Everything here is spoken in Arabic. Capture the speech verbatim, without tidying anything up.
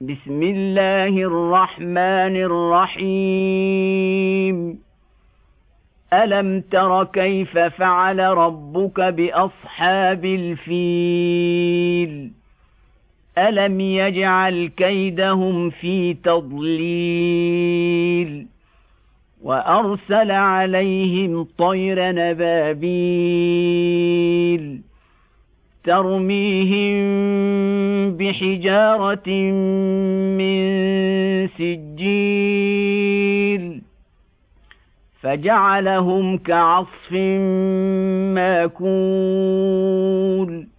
بسم الله الرحمن الرحيم ألم تر كيف فعل ربك بأصحاب الفيل ألم يجعل كيدهم في تضليل وأرسل عليهم طير نبابيل ترميهم بحجارة من سجيل فجعلهم كعصف ماكول